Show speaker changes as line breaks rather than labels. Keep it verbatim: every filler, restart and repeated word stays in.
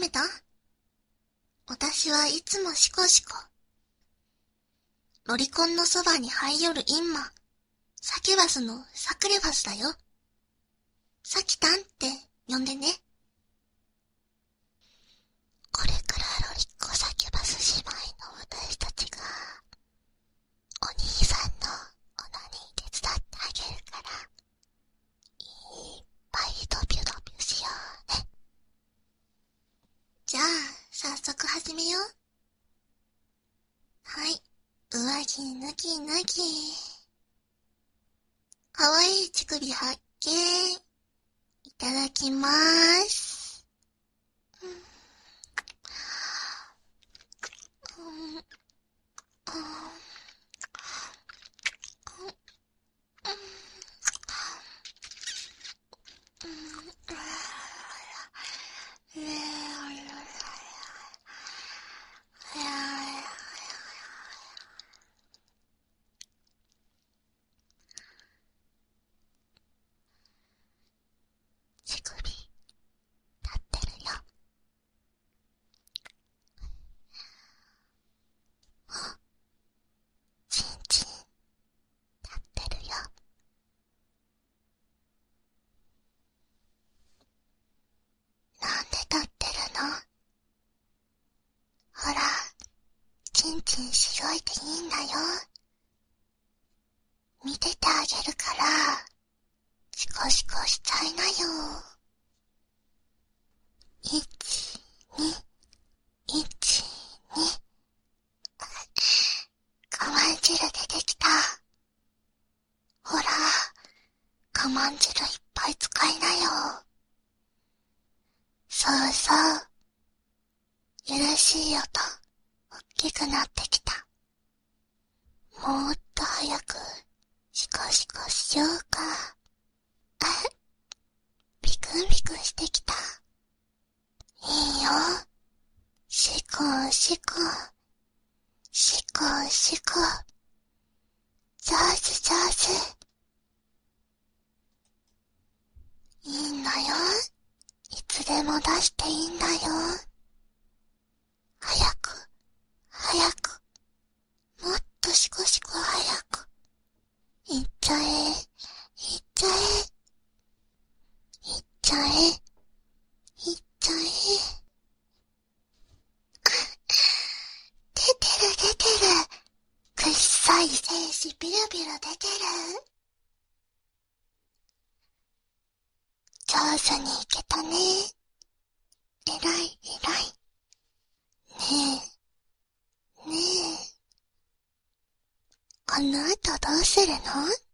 めた？私はいつもシコシコ。ロリコンのそばに這い寄るインマ、サキュバスのサクレバスだよ。サキタンって呼んでね。これからロリコサキュバス姉妹の私たちが、お兄さんのオナニー手伝ってあげるから、いっぱいドビュドビュしようね。じゃあ、早速始めよう。はい、上着脱ぎ脱ぎ。かわいい乳首発見。いただきまーす。うんうんうん乳首立ってるよ。チンチン立ってるよ。なんで立ってるの？ほら、チンチンしごいていいんだよ。見ててあげるから、シコシコしちゃいなよ。いち、に、いち、に。我慢汁出てきた。ほら、我慢汁いっぱい使いなよ。そうそう。よろしい音、おっきくなってきた。もっと早く、シコシコしようか。あビクンビクンしてきた。いいよ。シコシコ。シコシコ。上手上手。いいんだよ。いつでも出していいんだよ。早く、早く。もっとシコシコ早く。いっちゃえ、いっちゃえ。いっちゃえ、いっちゃえ。出てる出てる。くっさい精子ビルビル出てる。上手にいけたね。えらいえらい。ねえ、ねえ。この後どうするの？